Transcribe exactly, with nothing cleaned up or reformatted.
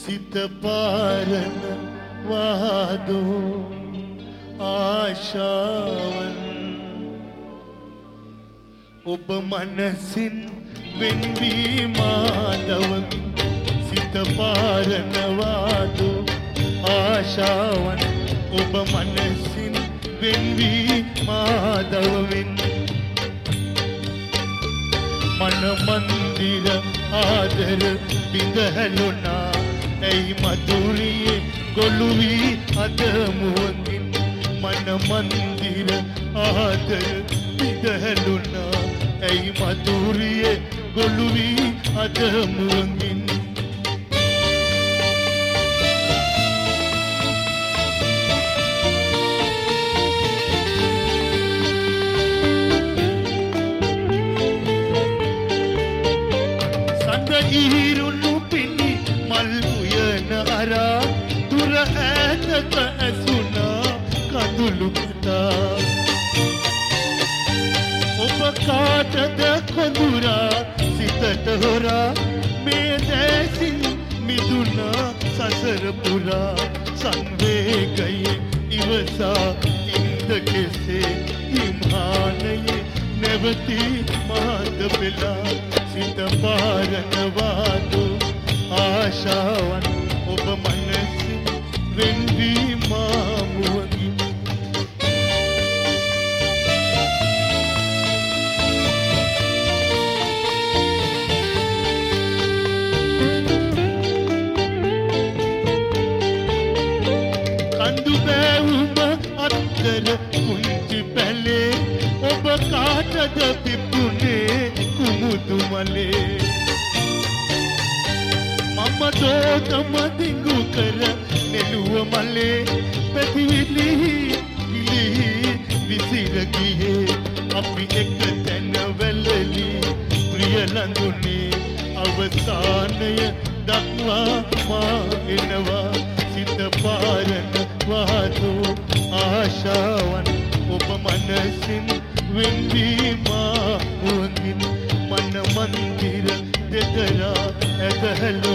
සිත පාරන වාදෝ ආශාවන් ඔබ මනසින් වෙන්වී මාදවමින් සිත පාරන වාදෝ ආශාවන් ඔබ මනසින් වෙන්වී මාදවමින් මන මන්දිර ආදර බිඳහැලුණා ඇයි මధుරියේ ගොළු වී අද මුවකින් මන මන්දිර ආදර බිඳහැලුණා ඇයි මధుරියේ ගොළු වී අද මුවකින් ඉහිරුණු පිණි මල් උයන අරා දුර ඈතක ඇසුණා කඳුළු කතා ඔබ කාටද කොඳුරා සිතට හොරා මේ දැසින් මිදුණා සසර පුරා සංවේගයේ ඉවසා ඉන්ද කෙසේ හිමානයේ නැවති මාද පෙලා සිත පාරන වාදෝ ආශාවන් ඔබ මනසින් වෙන්වී මාමුවකින් කඳු බෑවුම අත්තර කුංචි පැලේ ඔබ කාටද පිපුනේ කුමුදු මලේ මම දෝතම දිඟු කර නෙළුව මලේ පැතිවිලි ඉලි විසිර ගියේ අපි එක තැන වැළලි ප්‍රිය ලඳුනේ අවසානය දක්වා මා එනවා සිත පාරන වාදෝ ආශාවන් ඔබ මනසින් වෙන්වී මා මුවකින් මන මන්දිර දෙදරා ඇදහැලු